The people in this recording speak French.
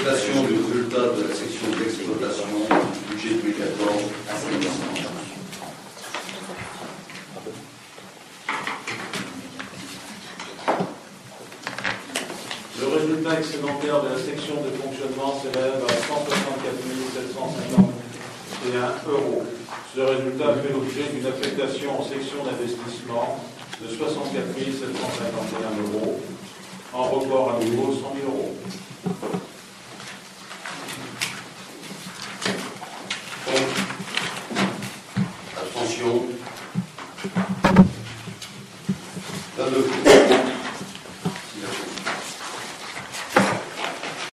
Présentation du résultat de la section d'exploitation du budget 2014 assainissement. Le résultat excédentaire de la section de fonctionnement s'élève à 164 751 €. Ce résultat fait l'objet d'une affectation en section d'investissement de 64 751 €, en report à nouveau 100 000 €.